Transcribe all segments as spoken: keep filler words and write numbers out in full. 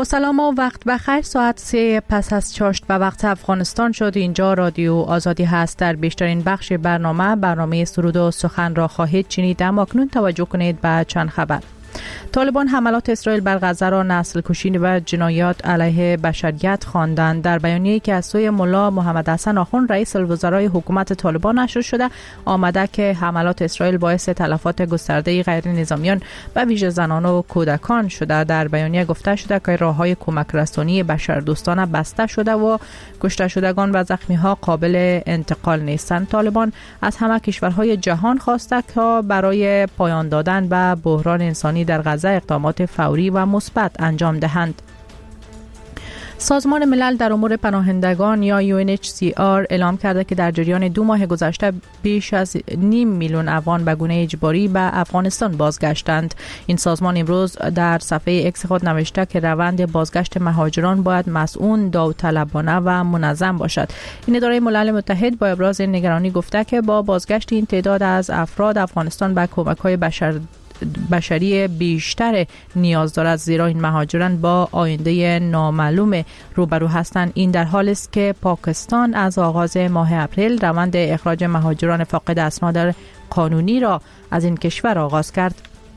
با سلام و وقت بخیر. ساعت سه پس از چاشت و وقت افغانستان شد. اینجا رادیو آزادی هست. در بیشترین بخش برنامه برنامه سرود و سخن را خواهید شنید. اما اکنون توجه کنید به چند خبر. طالبان حملات اسرائیل بر غزه را نسل کشی و جنایات علیه بشریت خواندند. در بیانیه‌ای که از سوی ملا محمد حسن آخوند رئیس الوزرای حکومت طالبان نشر شده، آمده که حملات اسرائیل باعث تلفات گسترده غیر نظامیان به ویژه زنان و کودکان شده. در بیانیه گفته شده که راه‌های کمک رسانی بشردوستانه بسته شده و کشته شدگان و زخمی‌ها قابل انتقال نیستند. طالبان از همه کشورهای جهان خواسته که برای پایان دادن به بحران انسانی در غزه اقدامات فوری و مثبت انجام دهند. سازمان ملل در امور پناهندگان یا یو ان اچ سی آر اعلام کرده که در جریان دو ماه گذشته بیش از نیم میلیون افغان به گونه اجباری به افغانستان بازگشتند. این سازمان امروز در صفحه اکس خود نوشته که روند بازگشت مهاجران باید مسئول، داوطلبانه و منظم باشد. این اداره ملل متحد با ابراز نگرانی گفته که با بازگشت این تعداد از افراد افغانستان به کمک‌های بشر بشری بیشتر نیاز دارد، زیرا این مهاجران با آینده نامعلوم روبرو هستند. این در حالی است که پاکستان از آغاز ماه اپریل روند اخراج مهاجران فاقد اسناد قانونی را از این کشور آغاز کرد.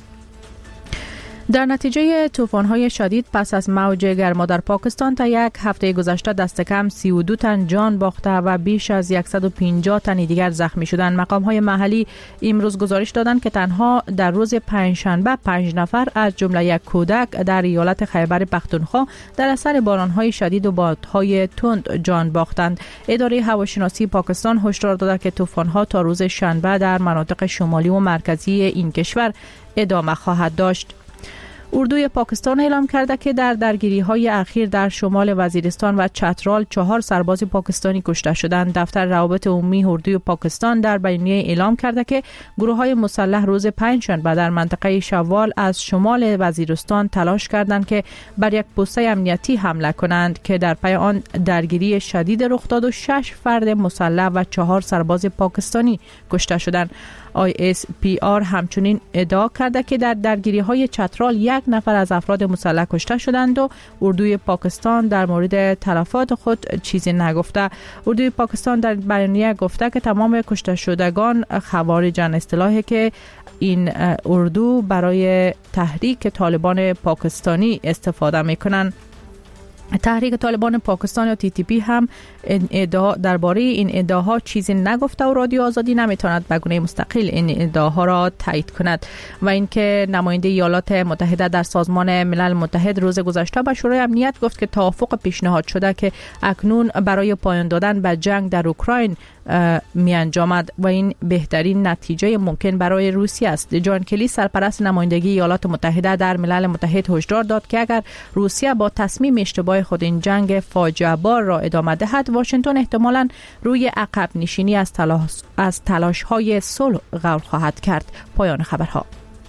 در نتیجه طوفان‌های شدید پس از موج گرما در پاکستان تا یک هفته گذشته دست کم سی و دو تن جان باخته و بیش از صد و پنجاه تن دیگر زخمی شدند. مقام‌های محلی امروز گزارش دادند که تنها در روز پنجشنبه پنج نفر از جمله یک کودک در ایالت خیبر پختونخوا در اثر باران‌های شدید و بادهای تند جان باختند. اداره هواشناسی پاکستان هشدار داده که طوفان‌ها تا روز شنبه در مناطق شمالی و مرکزی این کشور ادامه خواهد داشت. اردوی پاکستان اعلام کرده که در درگیری‌های اخیر در شمال وزیرستان و چترال چهار سرباز پاکستانی کشته شدند. دفتر روابط عمومی اردوی پاکستان در بیانیه اعلام کرده که گروه‌های مسلح روز پنجشنبه در منطقه شوال از شمال وزیرستان تلاش کردند که بر یک پست امنیتی حمله کنند که در پی آن درگیری شدید رخ داد و شش فرد مسلح و چهار سرباز پاکستانی کشته شدند. آی اس پی آر همچنین ادعا کرده که در درگیری‌های چترال یک نفر از افراد مسلح کشته شدند و اردوی پاکستان در مورد تلفات خود چیزی نگفته. اردوی پاکستان در بیانیه گفته که تمام کشته شدگان خوارجن، اصطلاحی که این اردو برای تحریک طالبان پاکستانی استفاده می‌کنند. تحریک طالبان پاکستان یا تی تی پی هم ادعا درباره این ادعاها چیزی نگفته و رادیو آزادی نمیتواند به گونه مستقل این ادعاها را تایید کند. و اینکه نماینده ایالات متحده در سازمان ملل متحد روز گذشته به شورای امنیت گفت که توافق پیشنهاد شده که اکنون برای پایان دادن به جنگ در اوکراین می انجامد و این بهترین نتیجه ممکن برای روسیه است. جان کلی سرپرست نمایندگی ایالات متحده در ملل متحد هشدار داد که اگر روسیه با تصمیم اشتباه خود این جنگ فاجعه بار را ادامه دهد، واشنگتن احتمالاً روی عقب نشینی از تلاش از تلاش‌های صلح غور خواهد کرد. پایان خبرها.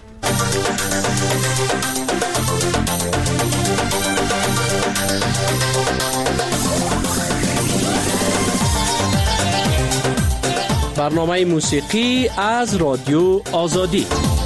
برنامه موسیقی از رادیو آزادی.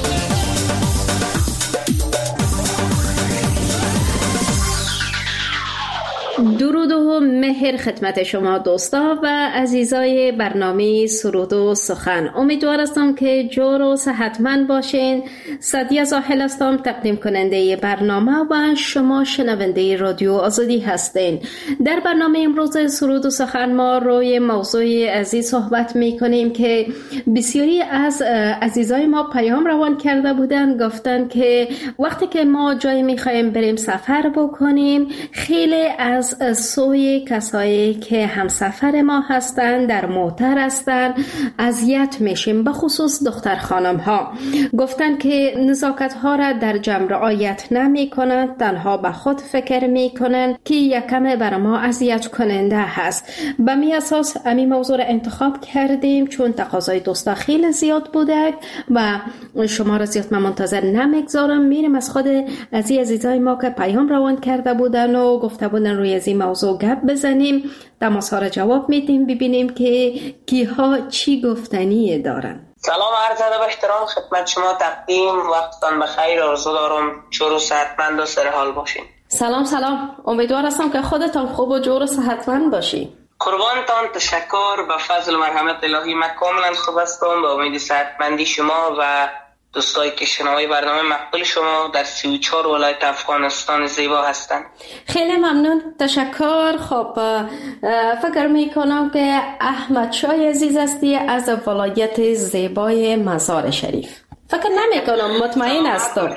درود و مهر خدمت شما دوستا و عزیزای برنامه سرود و سخن. امیدوار هستم که جور و صحتمند باشین. سعدیه زاهل هستم، تقدیم کننده برنامه و شما شنونده رادیو آزادی هستین. در برنامه امروز سرود و سخن ما روی موضوع عزیز صحبت می کنیم که بسیاری از عزیزای ما پیام روان کرده بودن، گفتن که وقتی که ما جایی می خواهیم بریم سفر بکنیم، خیلی از سوی کسایی که همسفر ما هستند در موتر هستند اذیت میشیم، به خصوص دختر خانم ها. گفتن که نزاکت ها را در جمع رعایت نمی کنند، تنها به خود فکر می کنند که یکم بر ما اذیت کننده هست. به می اساس امی موضوع را انتخاب کردیم چون تقاضای دوستا خیلی زیاد بوده و شما را زیاد من منتظر نمیگذارم. میریم از خود از عزیزای ما که پیام روان کرده بودن و گفته بودن روی از این موضوع گپ بزنیم، تماس ها را جواب میدیم، ببینیم که کیها چی گفتنی دارن. سلام عرض ادب و احترام خدمت شما، تقدیم وقتتان بخیر، آرزو دارم شور و صحتمند و سر حال باشین. سلام سلام، امیدوار هستم که خودتان خوب و جور و صحتمند باشی. قربانتان، تشکر. به فضل و مرحمت الهی من کاملا خوب هستم. به امید صحتمندی شما و دوستایی که شنوای برنامه مقبول شما در سی و چهار ولایت افغانستان زیبا هستند. خیلی ممنون، تشکر. خب فکر می کنم که احمد شاه عزیز هستی از ولایت زیبای مزار شریف. فکر نمی کنم، مطمئن هستم.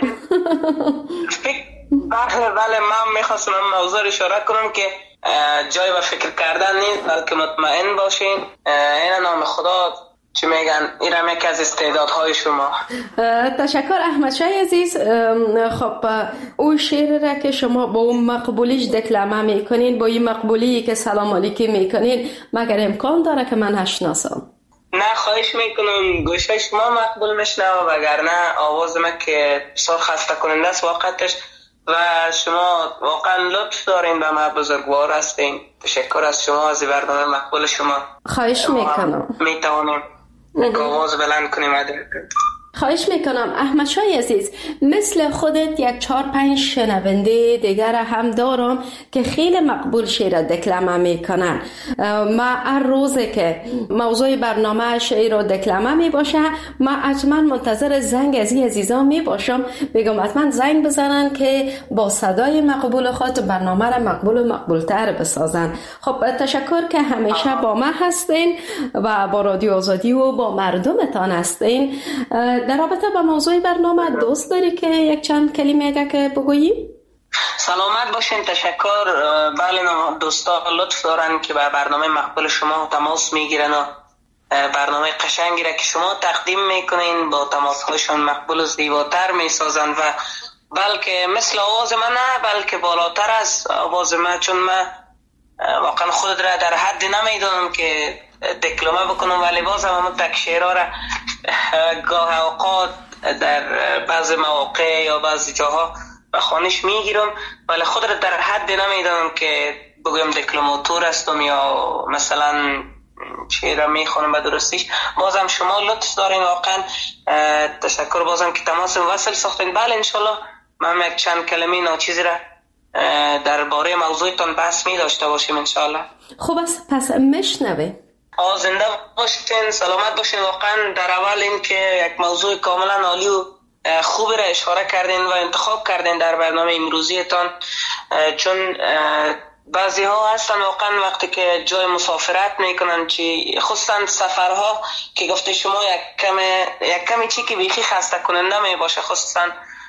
بله بله، من میخواستم موضوع اشاره کنم که جای به فکر کردن نیست، بلکه مطمئن باشین. این نام خدا چی میگن، اینم یکی از استعدادهای شما. تشکر احمد شاه عزیز. خب او شعر را که شما با اون مقبولیش دکلمه میکنین، با این مقبولی که سلام علیکی میکنین، مگر امکان داره که من نشناسم؟ نه، خواهش میکنم، گوشه شما مقبول میشنم، وگرنه آواز من که بسیار خسته کننده است واقعتش، و شما واقعا لطف دارین به ما، بزرگوار هستین. تشکر از شما، از برنامه مقبول شما. خواهش میکنم. میتوانیم آواز بلند کنیم. خواهش میکنم. احمد شاه عزیز، مثل خودت یک چهار پنج شنونده دیگر هم دارم که خیلی مقبول شعر دکلمه میکنن. ما هر روزه که موضوع برنامه شعر و دکلمه میباشه، ما حتما منتظر زنگ از این عزیزان میباشم، بگم حتما زنگ بزنن که با صدای مقبول خود برنامه را مقبول و مقبولتر بسازن. خب تشکر که همیشه با ما هستین و با رادیو آزادی و با مردمتان هستین. در رابطه با موضوع برنامه دوست داری که یک چند کلمه اگه که بگویی؟ سلامت باشین. تشکر. بله، دوستا لطف دارن که به برنامه مقبول شما تماس میگیرن و برنامه قشنگی را که شما تقدیم میکنین با تماس هاشون مقبول و زیباتر میسازن، و بلکه مثل آواز من نه، بلکه بالاتر از آواز من، چون من واقعا خود را در حد نمیدونم که دکلمه بکنم، ولی باز هم همون تک شعرها را گاه اوقات در بعض مواقع یا بعض جاها به خوانش میگیرم، ولی خود را در حد نمیدونم که بگویم دکلماتور هستم یا مثلا شعر میخونم به درستیش. بازم شما لطف دارین، واقعا تشکر. بازم که تماس وصل ساختین. بله انشالله من یک چند کلمه ناچیزی را درباره موضوعتان بحث می داشته باشیم انشالله. خوب است، پس مشنوه. آه زنده باشین، سلامت باشین. واقعا در اول این که یک موضوع کاملا عالی و خوبی را اشاره کردین و انتخاب کردین در برنامه امروزیتان، چون بعضی ها هستن واقعا وقتی که جای مسافرت میکنن، چی خصوصا سفرها که گفته شما یک کم یک کمی چی که بیخی خسته کننده می باشه، خصوصا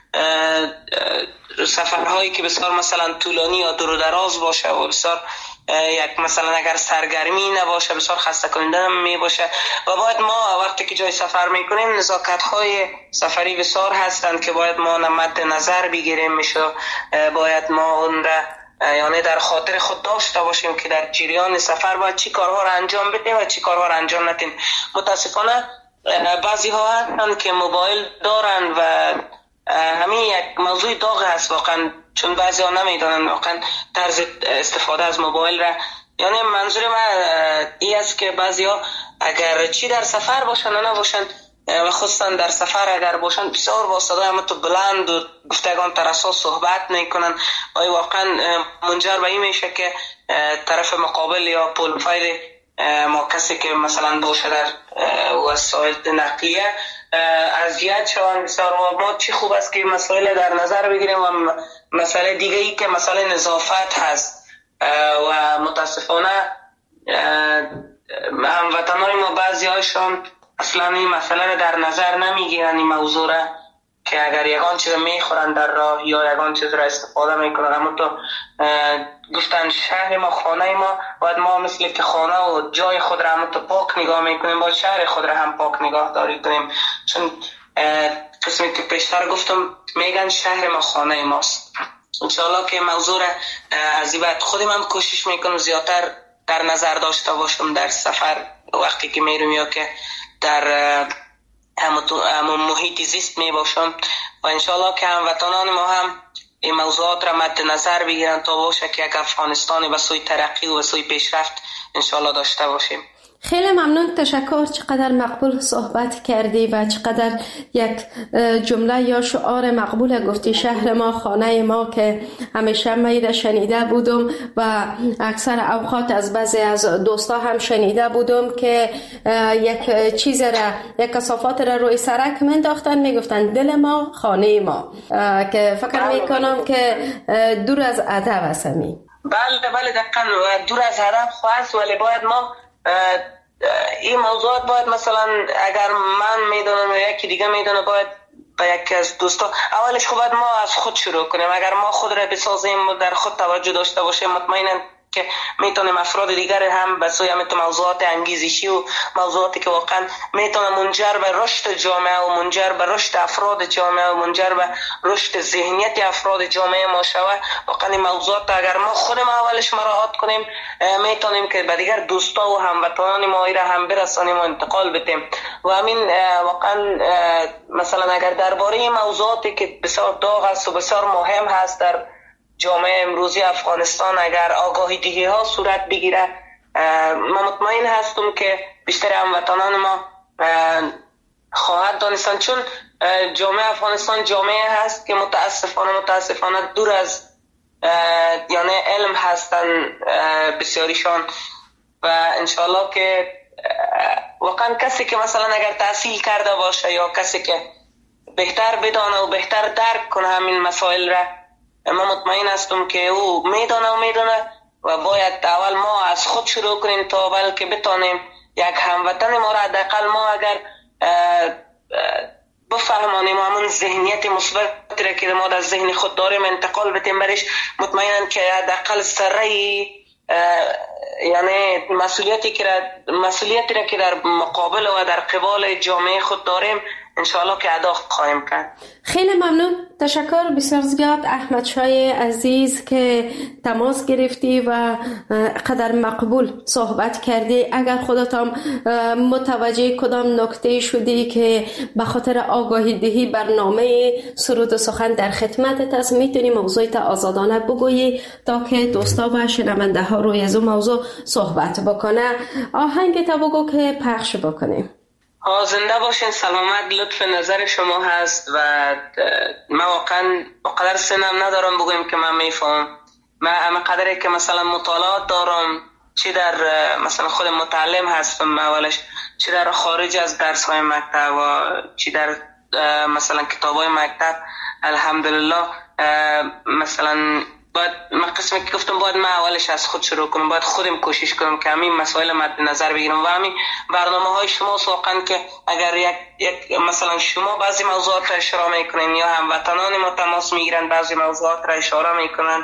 سفرهایی که بسیار مثلا طولانی یا دور و دراز باشه و بسیار یک مثلا اگر سرگرمی نباشه بسیار خسته کننده می باشه، و باید ما وقتی که جای سفر میکنیم نزاکت های سفری بسیار هستند که باید ما مد نظر بگیریم میشه، باید ما اون را یعنی در خاطر خود داشته باشیم که در جریان سفر باید چی کارها را انجام بدیم و چی کارها را انجام ندیم. متاسفانه بعضی ها هستند که موبایل دارن و همین یک موضوع داغ هست واقعا، چون بعضی ها نمیدونن واقعا طرز استفاده از موبایل را. یعنی منظور من این است که بعضی ها اگر چی در سفر باشن و نباشن و خصوصا در سفر اگر باشن بسیار با صدای همتو بلند و گفتگان ترسا صحبت میکنن و واقعا منجر به این میشه که طرف مقابل یا پروفایل ما کسی که مثلا باشه در وسایل نقلیه اذیت شوند بسیار. و ما چی خوب است که مسائل در نظر بگیریم و مسئله دیگه ای که مسئله نظافت هست و متاسفانه هموطنان ما بعضی هایشان اصلا این مسئله رو در نظر نمیگیرن، این موضوع را که اگر یگان چیز میخورن در راه یا یگان چیز را استفاده میکنن. اما تو گفتن شهر ما خانه ما، باید ما مثل که خانه و جای خود را هم تو پاک نگاه میکنیم، باید شهر خود را هم پاک نگاه داری کنیم، چون قسمی که پیشتر گفتم میگن شهر ما خانه ماست. انشاءالله که موضوع را از این بعد خودم هم کوشش میکنم زیادتر در نظر داشته باشم در سفر وقتی که میرم یا که در همون محیط زیست می باشم، و انشاءالله که هموطنان ما هم این موضوعات را مد نظر بگیرن تا باشه که یک افغانستانی به سوی ترقی و به سوی پیشرفت انشاءالله داشته باشیم. خیلی ممنون، تشکر. چقدر مقبول صحبت کردی و چقدر یک جمله یا شعار مقبول گفتی، شهر ما خانه ما، که همیشه من شنیده بودم و اکثر اوقات از بعضی از دوستا هم شنیده بودم که یک چیز را، یک کثافات را روی سرک منداختن، میگفتن دل ما خانه ما، که فکر میکنم که دور از ادب است. بله بله دقیقاً دور از هدف خواست، ولی باید ما این موضوعات باید مثلا اگر من میدونم یا یکی دیگه میدونه، باید با یکی از دوستا اولش خب باید ما از خود شروع کنیم. اگر ما خود را بسازیم و در خود توجه داشته باشیم، مطمئنا که میتونیم افراد دیگر هم به سوی همین موضوعات انگیزشی و موضوعاتی که واقعا میتونه منجر به رشد جامعه و منجر به رشد افراد جامعه و منجر به رشد ذهنیت افراد جامعه ما شود. واقعا این موضوعات اگر ما خودمون اولش مراعات کنیم، میتونیم که به دیگر دوستا و هموطنان ما را هم برسانیم و انتقال بدیم. و همین واقعا مثلا اگر درباره این موضوعاتی که بسیار داغ است و بسیار مهم هست در جامعه امروزی افغانستان، اگر آگاهی دهی ها صورت بگیره، ما مطمئن هستم که بیشتر هموطنان ما خواهد دانستن. چون جامعه افغانستان جامعه هست که متاسفانه متاسفانه دور از یعنی علم هستن بسیاریشان، و انشالله که واقعا کسی که مثلا اگر تحصیل کرده باشه یا کسی که بهتر بدانه و بهتر درک کنه همین مسائل را، ما مطمئن هستم که او میدانه و میدانه و باید اول ما از خود شروع کنیم تا بلکه بتانیم یک هموطن ما را حداقل ما اگر بفهمانیم و همون ذهنیت مثبت را که ما در ذهن خود داریم انتقال بدیم برش، مطمئنم که حداقل ذره یعنی مسئولیتی که مسئولیتی را که در مقابل و در قبال جامعه خود داریم انشاءالله که ادا خواهیم کرد. خیلی ممنون، تشکر بسیار زیاد احمد شای عزیز که تماس گرفتی و قدر مقبول صحبت کردی. اگر خودت هم متوجه کدام نکته شدی که به خاطر آگاهی دهی برنامه سرود و سخن در خدمتت است، میتونی موضوعت آزادانه بگویی تا که دوستا و شنونده ها روی از اون موضوع صحبت بکنه. آهنگ تا بگو که پخش بکنیم. ها زنده باشین، سلامت. لطف نظر شما هست و من واقعا بقدر سنم ندارم بگویم که من میفهم. من اما قدری که مثلا مطالعات دارم، چی در مثلا خود متعلم هستم اولش، چی در خارج از درس های مکتب و چی در مثلا کتاب های مکتب، الحمدلله مثلا باید من قسمی که گفتم باید من اولش از خود شروع کنم، باید خودم کوشش کنم که همین مسائل مد نظر بگیرم و همین برنامه های شما واقعا که اگر یک, یک مثلا شما بعضی موضوعات را اشاره میکنین یا هموطنان ما تماس میگیرن بعضی موضوعات را اشاره میکنن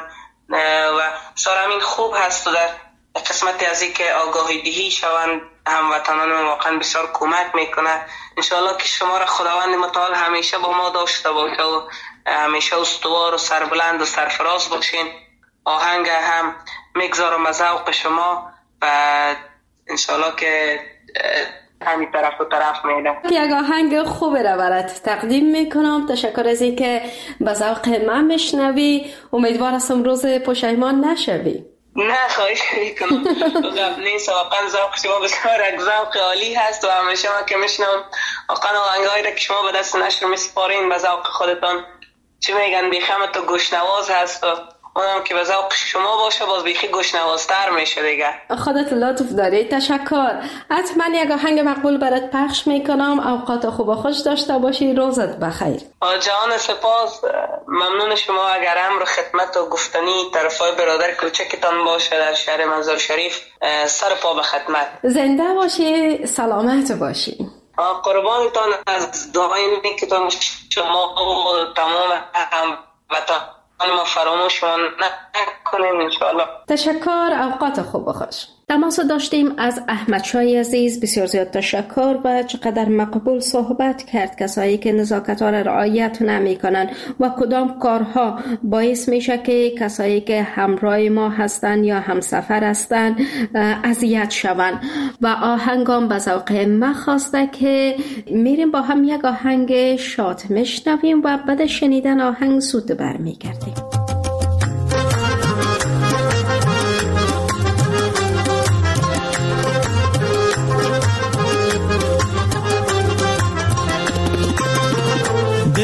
و سر همین خوب هست و در قسمتی از این که آگاهی دهی شوند هموطنان ما واقعا بسیار کمک میکنه. انشاءالله که شما را خداوند متعال همیشه با ما داشته باشه و همیشه استوار و سربلند و سرفراز باشین. آهنگ هم میگذارم از ذوق شما و انشاءالله که همین طرف و طرف میده. یک آهنگ خوب را برات تقدیم میکنم. تشکر از این که به ذوق من میشنوی. امیدوار هستم روز پشیمان نشوی. نه خواهش میکنم. نیست واقعا ذوق شما بسیار یک ذوق عالی هست و همیشه من که میشنم واقعا آهنگایی را که شما به دست نشر میسپارین به ذوق خودتان چی میگن بیخمت و گوشنواز هست و اونم که به ذوق شما باشه باز بیخی گوشنوازتر میشه دیگه. خودت لطف داری. تشکر. حتما یک آهنگ مقبول برات پخش میکنم. اوقات خوب و خوش داشته باشی. روزت بخیر. جان سپاس. ممنون شما. اگر امر خدمت و گفتنی طرفای برادر کوچکتان باشه در شهر مزار شریف، سر پا به خدمت. زنده باشی، سلامت باشی. قربانتان از دعای نیکتان شما و تمام هموطنان ما فراموش نکنیم انشاءالله. تشکر. اوقات خوب و خوش. تماس داشتیم از احمد شای عزیز. بسیار زیاد تشکر و چقدر مقبول صحبت کرد. کسایی که نزاکت ها را رعایت نمی کنن و کدام کارها باعث میشه که کسایی که همراه ما هستن یا همسفر هستن اذیت شون. و آهنگام به ذوق ما خواسته که میریم با هم یک آهنگ شاد میشنویم و بعد شنیدن آهنگ زود برمیگردیم.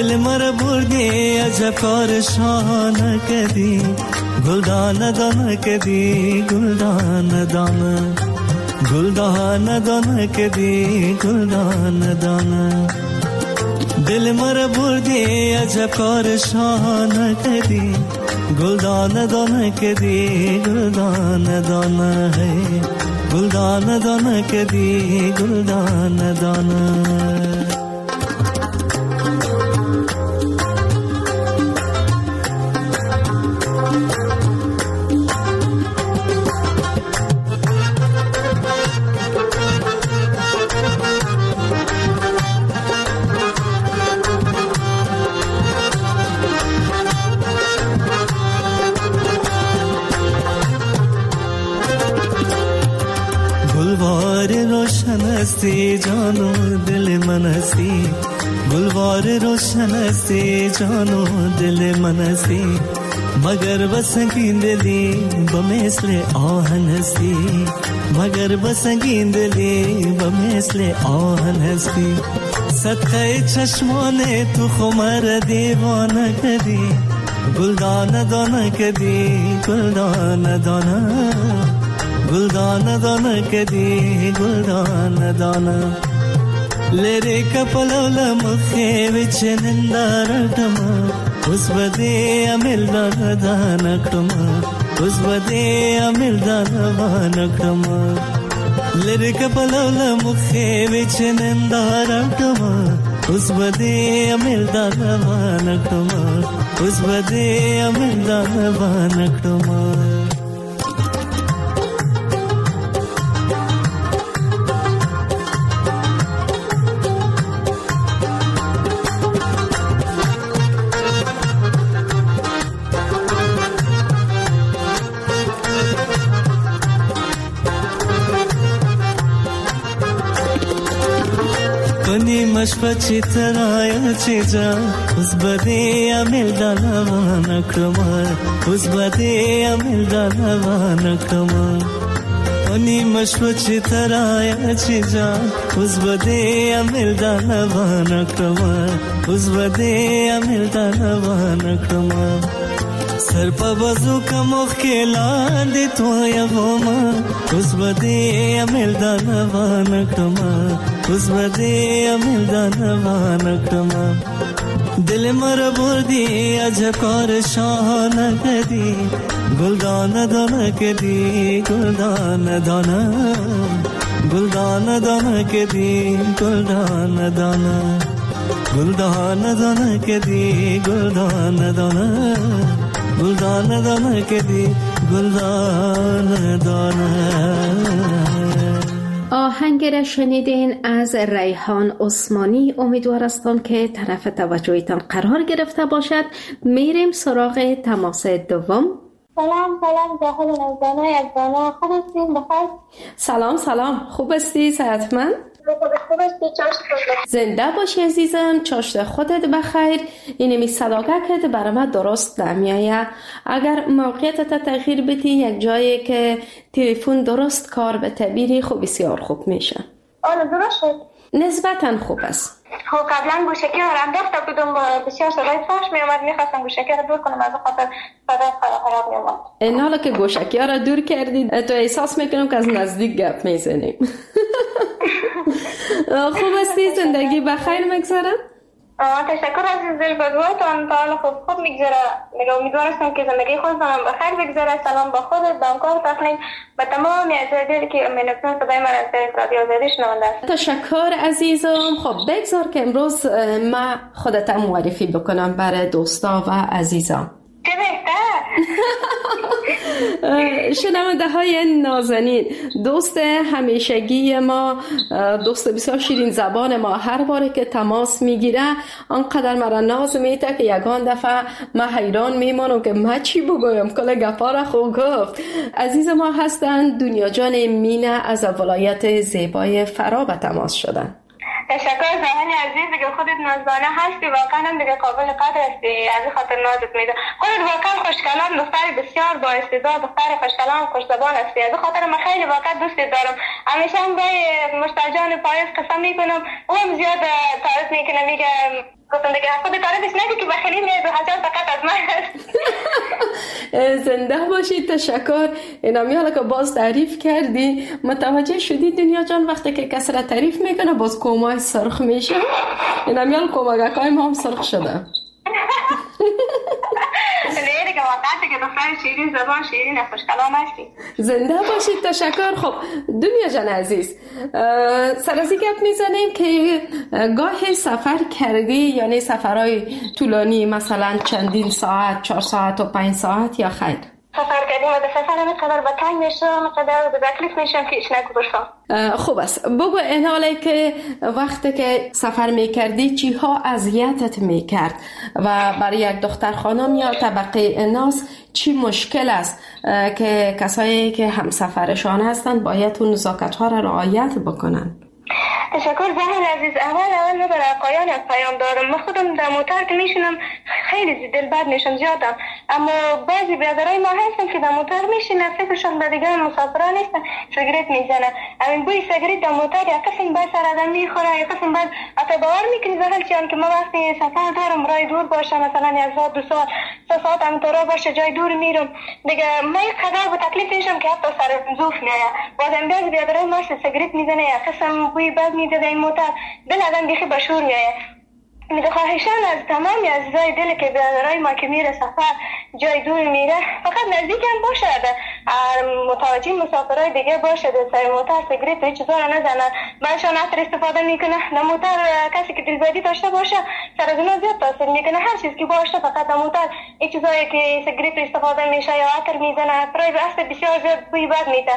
دل مرا بردی عجب کار شانه کردی گلدان دانه کردی گلدان دانه گلدان دانه کردی گلدان دانه دل مرا بردی عجب کار شانه کردی گلدان دانه کردی گلدان دانه گلدان دانه کردی گلدان دانه हस्ती जानो दिल मन हसी गुलवार रोशन हस्ती जानो दिल मन हसी मगर बसंगी दिली बमेसले आहन हसी मगर बसंगी दिली बमेसले आहन हसी सत्ते चश्मोने तू खुमर दीवाना कदी गुलदान दाना कदी गुलदान दाना गुलदान दाना कदी गुलदान दाना लेरे कपलोल मुखे विच निंदारटमा उस बदे अमिल दानकटमा उस बदे अमिल दानकटमा लेरे कपलोल मुखे विच निंदारटमा उस बदे अमिल दानकटमा उस बदे अमिल दानकटमा मशपची तराया चीजा उस बदे अमिल दानवान क्रमा उस बदे अमिल दानवान क्रमा उनी मशपची तराया चीजा उस बदे अमिल दानवान क्रमा उस बदे अमिल दानवान क्रमा सर पर बजू का मुख्यला दे तो या वोमा उस बदे अमिल दानवान क्रमा उस बदे अमिल दानवान क्रमा दिल मर बुर्दी अजब और शान कदी गुलदान दाना कदी गुलदान दाना गुलदान दाना कदी गुलदान दाना गुलदान दाना कदी गुलदान दाना गुलदान दाना कदी गुलदान दाना. آهنگ را شنیدین از ریحان عثمانی. امیدوار هستم که طرف توجهتان قرار گرفته باشد. میریم سراغ تماس دوم. سلام سلام جاهل نوزانه از دانه خوب هستین بخیر؟ سلام سلام خوب هستی صحتمند؟ خوب هستی چاشت زنده باشی عزیزم، چاشت خودت بخیر. اینمی صداقه که برای من درست نمیایه. اگر موقعیتت تغییر بدی یک جایی که تلفن درست کار به تبیری خوب بسیار خوب میشه. آره درست شد. نسبتاً خوب است. خب قبلا گوشکی رو انداخته بودم بسیار صدای فاش می اومد، میخواستم گوشکی رو دور کنم از خاطر صدای خراب می اومد. این حالا که گوشکی رو دور کردی تو احساس میکنم که از نزدیک گپ میزنیم. خوب هستی؟ زندگی بخیر میگذره؟ تشکر عزیز دل، بدواتان تا حالا خوب خوب میگذره. میگه امیدوارستم که زندگی خودتان بخیر بگذره. سلام با خودت، با همکار تخنین، به تمام عزیزانی که امینتون صدای من از رادیو آزادی شنونده است. تشکر عزیزم. خب بگذار که امروز ما خودت معرفی بکنم برای دوستا و عزیزان. چه بهتر. شنونده های نازنین، دوست همیشگی ما، دوست بسیار شیرین زبان ما، هر باره که تماس میگیره آنقدر مرا ناز میده که یگان دفعه ما حیران میمانم که ما چی بگویم، کل گپا را خوب گفت. عزیز ما هستند دنیا جان مینه از ولایت زیبای فرا به تماس شدن. تشکر زمان عزیز، دیگه خودت نازدانه هستی، واقعا هم دیگه قابل قدر هستی، از این خاطر نازت میده. خودت واقعا خوشکلام، دختر بسیار با استعداد، دختر خوشکلام، خوش زبان هستی. از این خاطر من خیلی واقعا دوستت دارم. همیشه هم با مشتاقان پاییز قسم میکنم، او هم زیاد تعریف میکنه، میگه گفتم دیگه خود تعریفش نگی که بخیلی میاد و حجال فقط از من هست. زنده باشید. تشکر. اینامیالا که باز تعریف کردی متوجه شدی دنیا جان وقتی که کس را تعریف میکنه باز کومای سرخ میشه. اینامیال کومگاکای ما هم سرخ شده. نه دیگه واقعا دیگه دختر شیرین زبان شیرین خوش کلام هستی. زنده باشید. تشکر. خب دنیا جان عزیز سر از این گپ میزنیم که گاهی سفر کردی یعنی سفرهای طولانی مثلا چندین ساعت چهار ساعت و پنج ساعت یا خیر؟ سفر کردیم و به سفر مقدار به تنگ میشم مقدار به تکلیف میشم که ایش نگو برسم. خوب است. بگو این حاله که وقتی که سفر میکردی چی ها اذیتت میکرد و برای یک دختر خانم یا طبقه ناس چی مشکل است که کسایی که هم سفرشان هستند باید اون نزاکت ها را رعایت بکنن؟ تشکر زهر عزیز. اول اول من برای آقایان پیام دارم. من خودم در موتر که میشینم خیلی دل بد میشم زیادم، اما بعضی برادرای ما هستن که در موتر میشینن فکرشون به دیگه مسافران نیستن سیگرت میزنن. همین بوی سیگرت در موتر یا قسم بعد سر آدم میخوره یا قسم بعد حتی باور میکنی زهر چیان که ما وقتی سفر دارم راه دور باشه مثلا یک ساعت دو ساعت سه ساعت همطورا باشه جای دور میرم دیگه ما یک قدر به تکلیف میشم که حتی سر زوف میآید. بعدم بعضی برادرای ما سیگرت میزنه یا قسم بوی بد میده در این موتر دل آدم بیخی بشور میآید. میده خواهشان از تمامی عزیزای دل که برادرای ما که میره سفر جای دور میره فقط نزدیک هم باشه متوجه مسافرای دیگه باشه در سر موتر سیگرت و چیزا رو نزنن. بعدشان عطر استفاده میکنه در موتر کسی که دلبدی داشته باشه سر از اونا زیاد تاثیر میکنه. هر چیز که باشه فقط در موتر این چیزایی که سیگرت استفاده میشه یا عطر میزنه برای بحث بسیار زیاد بوی بد میده.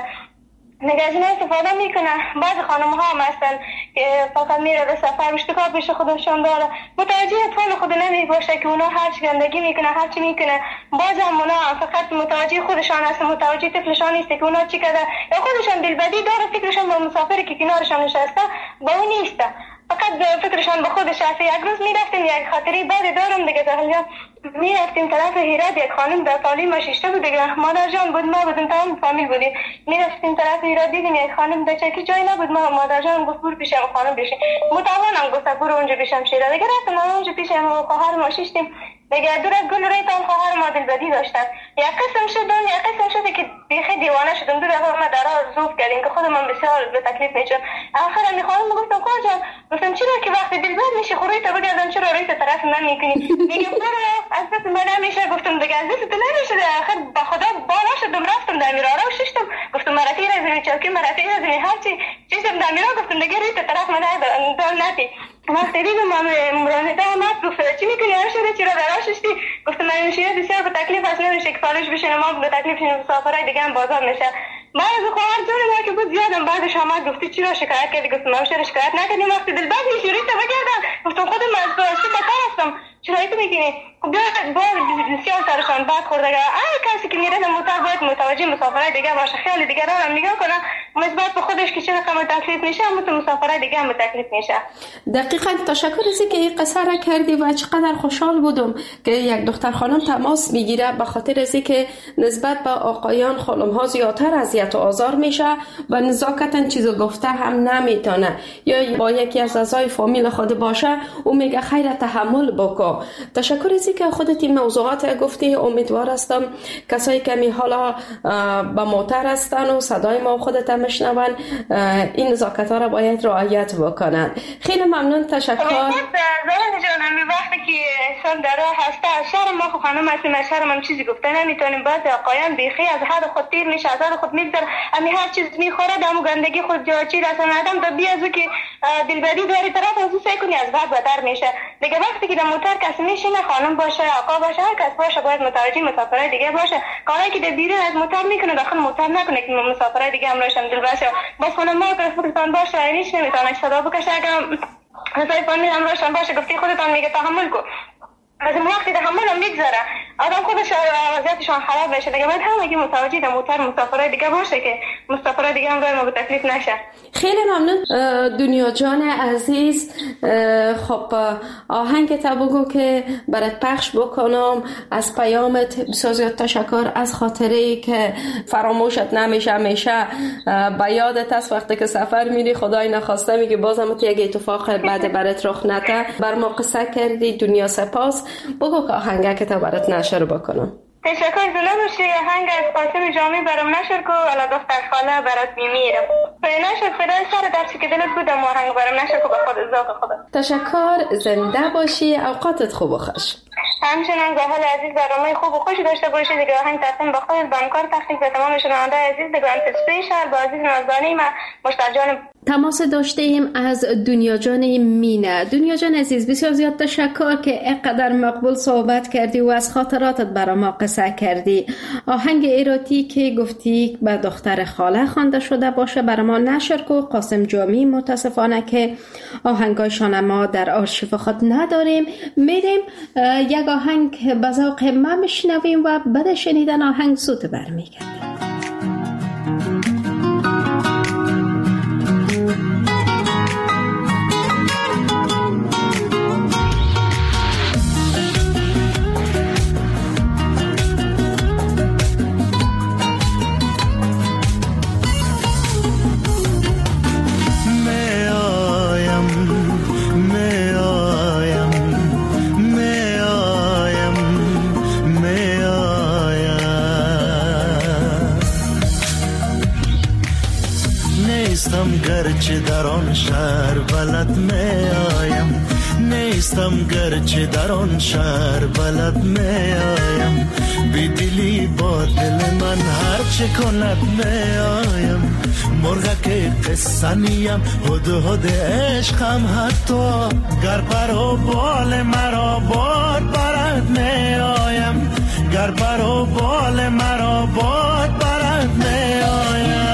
نگازی استفاده میکنه. بعض خانم ها هم هستن که فقط میره به سفر اشتکار پیش خودشان داره متوجه اطفال خود نمی باشه که اونا هر چی گندگی میکنه هر چی میکنه. بعض هم اونا فقط متوجه خودشان هستن متوجه طفلشان نیست که اونا چی کرده یا خودشان دلبدی داره فکرشان با مسافری که کنارشان نشسته با اون نیسته فقط فکرشان به خودش هست. یک روز میرفتیم یک خاطری بعد دارم دیگه زهرجان میرفتیم طرف هیراد یک خانم در تعلیم ششته بود دیگه مادر جان بود ما بودیم تمام فامیل بودیم میرفتیم طرف هیراد دیدیم یک خانم در چکی جای نبود ما مادر جان گفت برو پیشم خانم بشین متوانم گفت برو اونجا پیشم شیره دیگه رفتم اونجا پیشم خواهر ما شیشتیم دیگه دور از گل روی تام خواهر ما دلبدی داشتن. یک قسم شدم یک قسم شده که بیخی دیوانه شدم دور از ما درا زوف کردیم که خودمان بسیار به تکلیف میشم. آخر می خانم گفتم خواهر جان گفتم چرا که وقتی دلبد میشه خوری تو بگردم چرا روی طرف من میکنی میگم برو از دست من نمیشه. گفتم دیگه از دست تو نمیشه. آخر به خدا بالا شدم رفتم در میرا رو ششتم گفتم مرتی رزمی چوکی مرتی رزمی هرچی چیزم در میرا گفتم دیگه روی طرف من دار نتی. وقتی دیدم مرانده آمد گفت چی میکنی هر چرا دراشتی گفتم من میشه بسیار به تکلیف از نمیشه که فالش بشینم ما به تکلیف شنو مسافرای دیگه هم بازار میشه. بعد خواهر جون ما که بود زیادم بعدش آمد گفتی چرا شکایت کردی گفتم من چرا شکایت نکردم وقتی دلبد میشی روی تو بگردم گفتم خودم از تو بکار هستم چرا تو میگی بعد بعد بسیار سرشان بعد خورده هر کسی که میره موتور باید متوجه مسافرای دیگه باشه خیلی دیگه رو نگاه کنه مثبت به خودش که چه رقم تکلیف میشه هم مسافرای دیگه هم تکلیف میشه. دقیقاً. تشکر از اینکه این قصه را کردی و چقدر خوشحال بودم که یک دختر خانم تماس میگیره به خاطر از اینکه نسبت به آقایان خانم ها زیادتر اذیت و آزار میشه و نزاکتاً چیزو گفته هم نمیتونه یا با یکی از اعضای فامیل خود باشه او میگه خیر تحمل بکن. تشکر از اینکه خودت این موضوعات گفتی. امیدوار هستم کسایی که می حالا با موتر هستن و صدای ما خودت میشنون این نزاکت ها را باید رعایت بکنن. خیلی ممنون. تشکر. زمان جانم وقتی که انسان در راه هسته شهر ما خو خانم هستیم شهر ما چیزی گفته نمیتونیم. بعد آقایان بیخی از حد خود تیر میشه از حد خود میگذره امی هر چیز میخوره دمو گندگی خود جاچی رسن آدم تا بی ازو که دلبدی داری طرف ازو سعی کنی از بعد بدتر میشه دیگه. وقتی که در موتر کسی میشینه خانم باشه آقا باشه هر کس باشه باید متوجه مسافرای دیگه باشه. کاری که در بیرون از موتر میکنه داخل موتر نکنه که مسافرای دیگه هم روشن دل باشه. بس خانم ما که فکرتان باشه اینش نمیتونه صدا بکشه اگه از فامیل هم روشن باشه گفتی خودتان میگه تحمل کن از این وقتی تحمل هم میگذره آدم خودش وضعیتشون خراب بشه دیگه. باید همگی متوجه ده موتر مسافرای دیگه باشه که مسافرای دیگه هم روی ما به تکلیف نشه. خیلی ممنون دنیا جان عزیز. خب آهنگ تا بگو که برات پخش بکنم از پیامت. بسیار زیاد تشکر از خاطره که فراموشت نمیشه، همیشه به یادت است وقتی که سفر میری خدای نخواسته میگه بازم یک اتفاق بعد برات رخ نده. بر ما قصه کردی، دنیا سپاس. بگو که آهنگ که تا برات نشر بکنم. تشکر. زنده باشی. آهنگ از قاسم جامی برام نشر کو الا دختر خاله برات میمیرم. نشر فدای سر درسی که دلت بودم آهنگ برام نشر کو به خود ذوق خودت. تشکر. زنده باشی. اوقاتت خوب و خوش. همچنان زحل عزیز برنامه خوب و خوشی داشته باشید دیگه. آهنگ تقدیم به خودت، به همکار تخریب و تمام شنونده عزیز دیگه. انت اسپیشال با عزیز نازدانی ما مشتاق جان تماس داشته ایم از دنیا جان مینه. دنیا جان عزیز بسیار زیاد تشکر که اینقدر مقبول صحبت کردی و از خاطراتت برای ما قصه کردی. آهنگ ایراتی که گفتی به دختر خاله خوانده شده باشه برای ما نشر کو. قاسم جامی متاسفانه که آهنگایشان ما در آرشیو خود نداریم. میریم یک آهنگ به ذوق ما میشنویم و بعد شنیدن آهنگ زود برمیگردیم. گرچه در آن شهر بلد می آیم، نیستم گرچه در آن شهر بلد می آیم، بی دلی با دل من هر چه کند می آیم، مرغه که قصه نیم هد هد عشقم حتی گر پر و بال مرا باد برد می آیم، گر پر و بال مرا باد برد می آیم.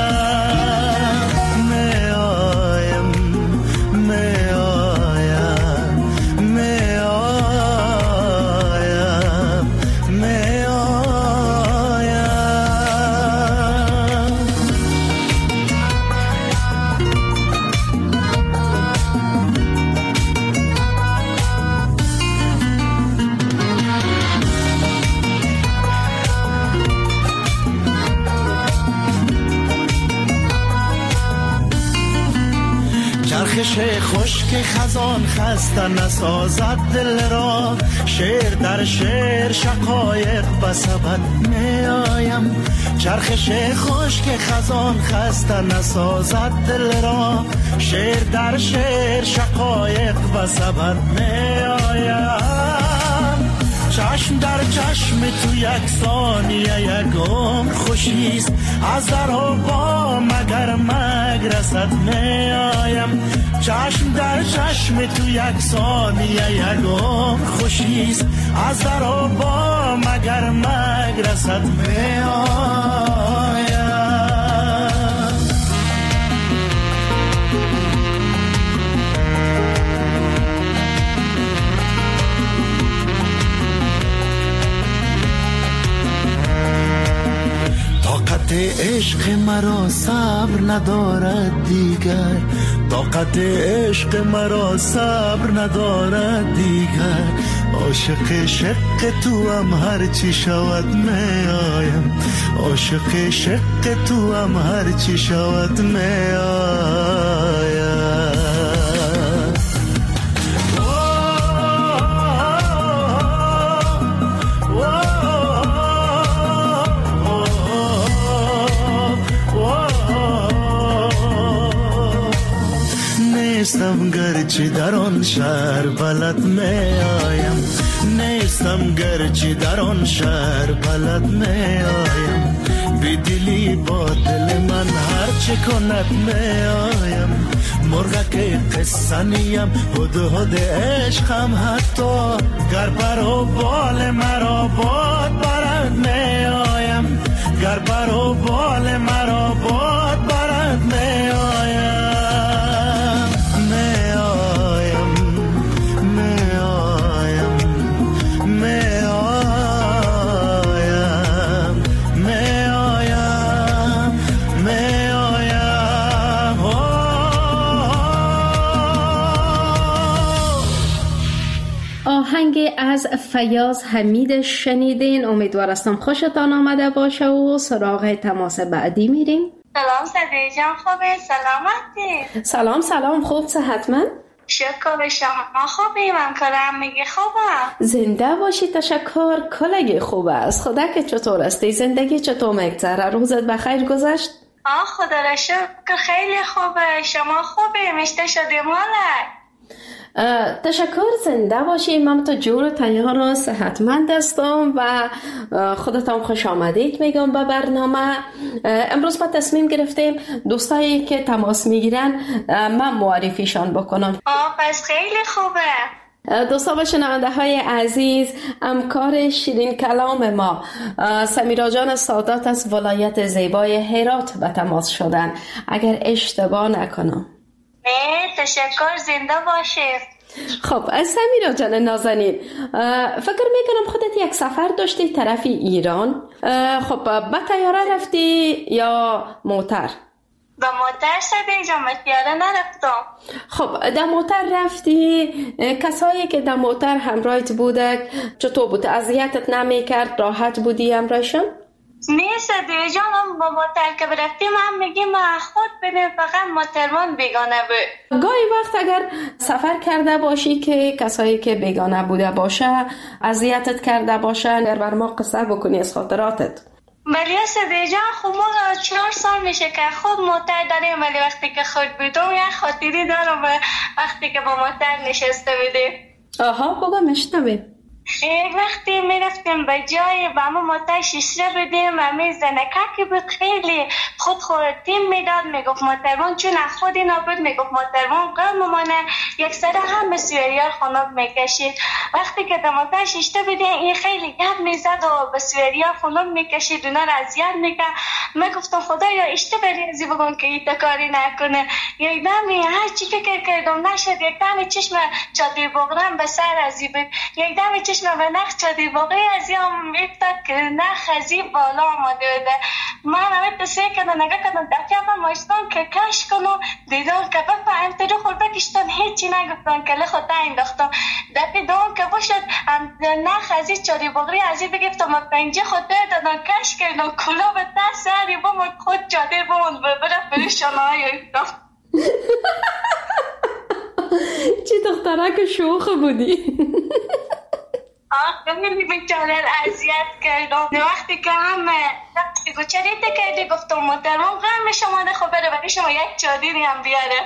چرخش خشک خزان خسته نسازد دل را، شعر در شعر شقایق بسبد می آیم، چرخش خشک خزان خسته نسازد دل را، شعر در شعر شقایق بسبد می آیم، چشم در چشم تو یک ثانیه یک عمر خوشیست، از در و با مگر مگرست می آیم، چشم در چشم تو یک ثانیه یک عمر خوشیست، از در و با مگر مگرست می آیم. طاقت عشق مرا صبر ندارد دیگر، طاقت عشق مرا صبر ندارد دیگر، عاشق شق تو هم هر چی شود می آیم، عاشق شق تو هم هر چی شود می آیم. نیستم گرچه در آن شهر بلد می آیم، نیستم گرچه در آن شهر بلد می آیم، بی دلی با دل من هر چه کند می آیم، مرغه که قصه نیم هد هد عشقم حتی گر پر و بال مرا باد برد می آیم، گر پر و بال مرا باد برد می آیم. می آیم، می آیم، می آهنگ از فیاض حمید شنیدین. امیدوار هستم خوشتان آمده باشه و سراغ تماس بعدی میریم. سلام صدیقه جان، خوبه؟ سلامتی؟ سلام سلام، خوب صحتمند؟ شکر به شما. خوبی؟ من کارم میگه خوبه. زنده باشی، تشکر. کلگی خوب است. خدا که چطور استی؟ زندگی چطور میگذره؟ روزت بخیر گذشت؟ آه خدا را شکر خیلی خوبه. شما خوبی؟ مشته شدی مالک؟ تشکر، زنده باشی. من تو جور تیار و صحتمند هستم و خودتان خوش آمدید میگم به برنامه. امروز ما تصمیم گرفتیم دوستایی که تماس میگیرن من معرفیشان بکنم. آه پس خیلی خوبه. دوستا و شنونده های عزیز، همکار شیرین کلام ما سمیرا جان سادات از ولایت زیبای هرات به تماس شدن، اگر اشتباه نکنم. نه تشکر، زنده باشه. خب سمیرا جان نازنین، فکر میکنم خودت یک سفر داشتی طرف ایران. خب به طیاره رفتی یا موتر؟ به موتر صدیق جان، به طیاره نرفتم. خب در موتر رفتی، کسایی که در موتر همراهت بوده چطور بود؟ اذیتت نمیکرد؟ راحت بودی همراهشون؟ نه صدیق جان، با موتر که برفتیم هم میگیم خود بده، فقط موترمان بیگانه بود. گاهی وقت اگر سفر کرده باشی که کسایی که بیگانه بوده باشه اذیتت کرده باشه، اگر بر ما قصه بکنی از خاطراتت. ولی صدیق جان خب ما چهار سال میشه که خود موتر داریم، ولی وقتی که خود بودم یک خاطری دارم وقتی که با موتر نشسته بودیم. آها بگو مشنویم. یک وقتی میرفتیم به جای با ما موتر شیشه بدیم، همی زنکه که بود خیلی خود خود تیم میداد، میگفت موترمان چون خودی نبود، میگفت موترمان قرم ممانه یک سر هم به سویریار خاناب میکشید. وقتی که در موتر شیشه بدیم این خیلی گپ میزد و به سویریار خاناب میکشید، اونا را اذیت میکرد. میگفتم خدایا اشته بری ازی بگم که ایتا کاری نکنه. یک دمی هر چی فکر کردم نشد، یک دمی چشم چادر بغرم به سر ازی بود، یک دمی چشم به نخ چادی باقی از یا میفتد که نخ ازی بالا آمده بوده. من همه تسیه کردم نگه کردم دفعه ماشتان که کش کنم، دیدم که بفهم ترو خور بکشتن هیچی نگفتن که لخو تا انداختم. دفعه دوم که باشد نخ ازی چادی باقی ازی بگفتم و پنجه خود دادن کش کردم کلا به تا سری بمون خود چادر بمون ببره پریشانه های افتاد. چی دخترک شوخ بودی؟ آه خیلی بیچاره اذیت کردم. وقتی که هم وقتی که چریده کردی گفتم محترم غم شما نه خب بره ولی شما یک چادری هم بیاره.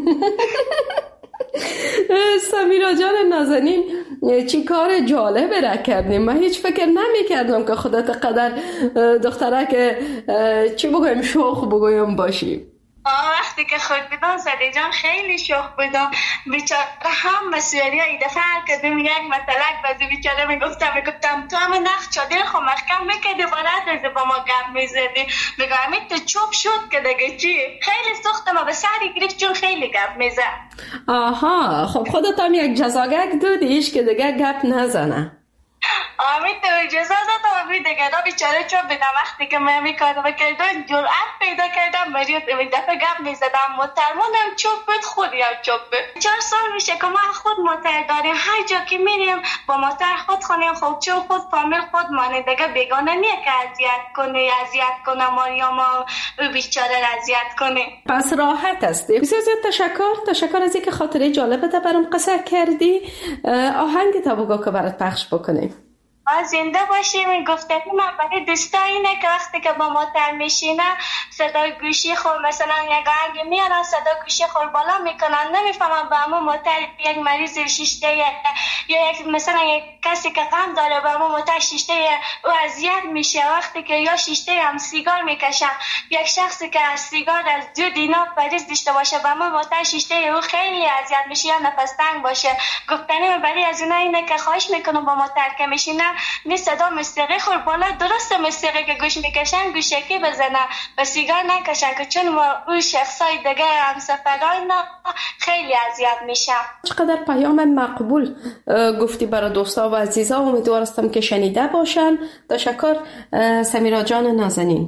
سمیرا جان نازنین چی کار جالب را کردیم. من هیچ فکر نمی کردم که خودت قدر دخترک چی بگویم شوخ بگویم باشی. آه وقتی که خود بودم صدیق جان خیلی شوخ بودم. بیچاره هم مسئولی ها ایده فرق کردیم یک مطلق بازی بیچاره میگفتم میگفتم تو همه نخ چادر خو محکم بکردی بارد رزه با ما گم میزدی. میگم همین تو چوب شد که دیگه چی خیلی سخته ما به سری گرفت چون خیلی گپ میزد. آها خب خودت هم یک جزاگک دادیش که دیگه گپ نزنه. آمین تو اجازه دادم امید دیگه دا بیچاره چون بدم وقتی که من میکردم کردم جرأت پیدا کردم بریت این دفعه گپ میزدم مترمونم چوب بود خودی هم چوب بود. چهار سال میشه که ما خود موتر داریم هر جا که میریم با موتر خود خونیم خود چون خود فامیل خود مانه دیگه بیگانه نیه که اذیت کنه اذیت کنه ما یا ما بیچاره اذیت کنه. پس راحت هستی. بسیار زیاد تشکر تشکر از اینکه خاطره جالبت برام قصه کردی. آهنگ تا بگو که برات پخش بکنیم. زنده باشیم. گفتگو من برای دوستا اینه که وقتی که با موتر میشینه صدای گوشی خور مثلا یک آهنگ میارن صدای گوشی خور بالا میکنن نمیفهمم با همون موتر یک مریض شیشته یا یک مثلا یک کسی که غم داره با همون موتر شیشته او اذیت میشه. وقتی که یا شیشته هم سیگار میکشن یک شخصی که از سیگار از دو دینار مریض داشته باشه با همون موتر شیشته او خیلی اذیت میشه یا نفس تنگ باشه. گفتنی برای از اونها اینه که خواهش میکنم با موتر که میشینه می صدا موسیقی خور بالا درست موسیقی که گوش میکشن گوشکی بزنه و سیگار نکشن که چون اون شخصای دیگه هم سفران خیلی اذیت میشن. چقدر پیام مقبول گفتی برای دوستا و عزیزا. امیدوارم که شنیده باشن. تشکر سمیرا جان نازنین.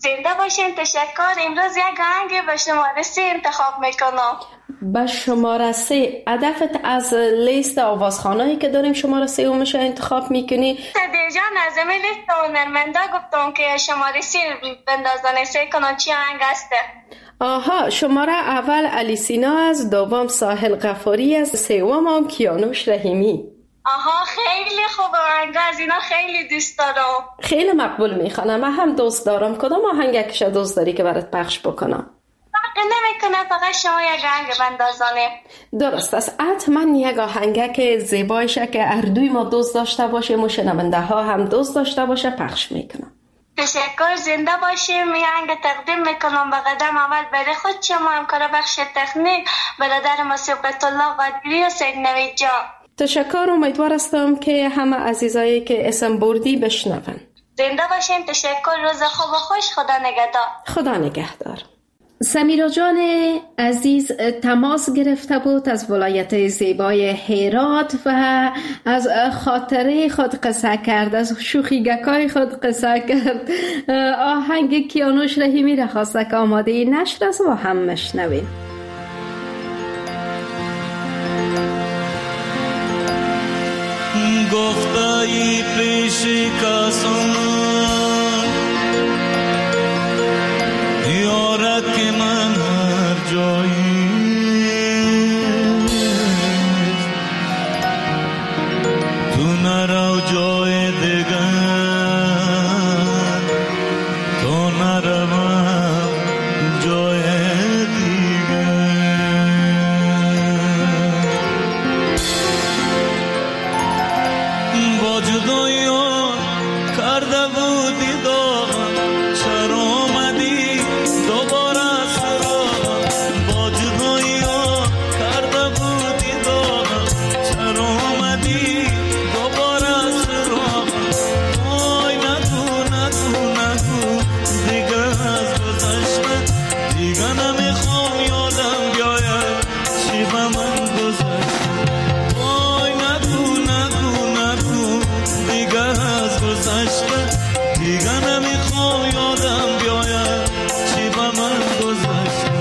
زنده باشین. تشکر. امروز یک آهنگ به شماره سه انتخاب میکنم. به شماره سه هدفت از لیست آوازخوانایی که داریم شماره سه رو میشه انتخاب میکنی؟ دیجا نظمی لیست هنرمندا گفتم که شماره سه بندازن، سه کنم چی آهنگ هسته. آها، شماره اول علی سینا از، دوم ساحل غفاری از، سوم هم کیانوش رحیمی. آها، خیلی خوب آهنگ، از اینا خیلی دوست دارم. خیلی مقبول میخوانم. من هم دوست دارم. کدام آهنگش دوست داری که برات پخش بکنم؟ فرق نمیکنه، فقط شما یک آهنگ بندازانه. درست است. حتما یک آهنگ که زیبایشه که اردوی ما دوست داشته باشه، و شنونده ها هم دوست داشته باشه پخش میکنم. تشکر. زنده باشیم. می آهنگ تقدیم میکنم به قدم اول برای خود شما همکار بخش تکنیک برادر ما صبغت الله قادری و سید نوید جان. تشکر. امیدوار هستم که همه عزیزایی که اسم بردی بشنون. زنده باشین. تشکر. روز خوب و خوش. خدا نگهدار. خدا نگهدار. سمیرا جان عزیز تماس گرفته بود از ولایت زیبای هرات و از خاطره خود قصه کرد، از شوخیگکای خود قصه کرد. آهنگ کیانوش رحیمی را خواسته که آماده نشر است و هم مشنویم. گفتایی پیش کسان یارک من هر جایی تو نرو جای دیگر تو نروم جای دیگر با جدایی کرده بودی داغم چرا آمدی دوباره سراغم با جدایی کرده بودی داغم چرا آمدی دوباره سراغم وای نگو نگو نگو دیگه از گذشته دیگه نمیخوام یادم بیاید چی به من گذشته وای نگو نگو نگو دیگه از گذشته دیگه نمیخوام یادم بیاید چی به من گذشته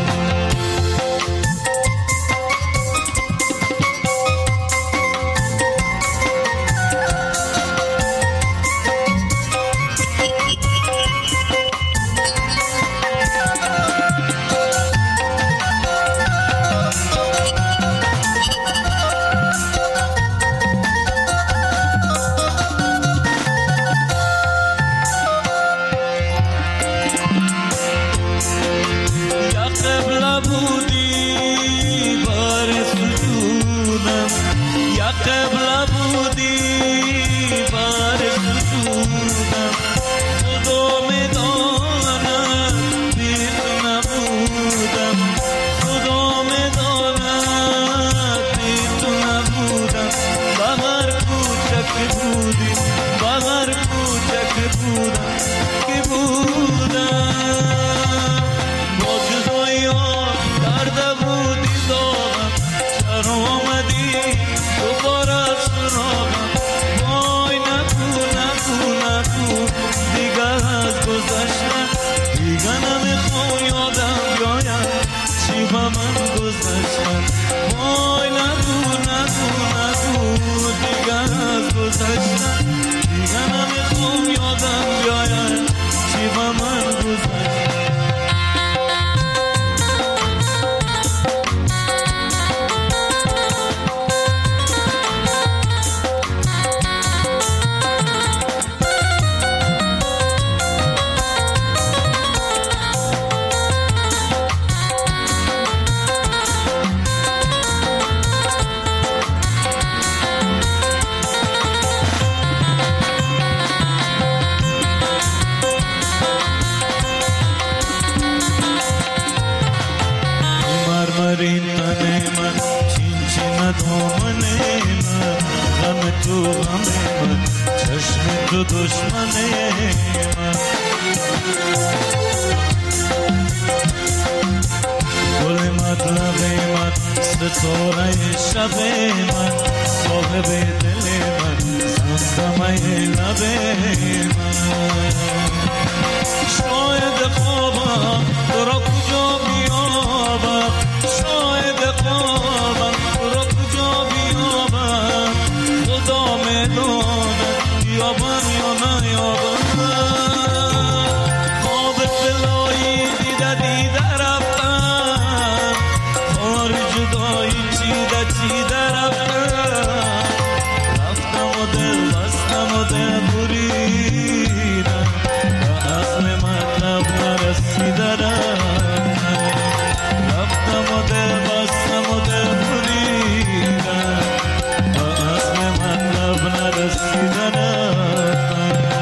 شاید خوابم تو را کجا بیابم، شاید خوابم تو را کجا بیابم، خدا میداند بیابم یا نیابم. خواب دلایی دیده دیده رفتم، خار جدایی چیده چیده رفتم، رفتم و دل بستم و دل بریدم، به اصل مطلب نرسیده رفتم، رفتم و دل بستم و دل بریدم، به اصل مطلب نرسیده رفتم.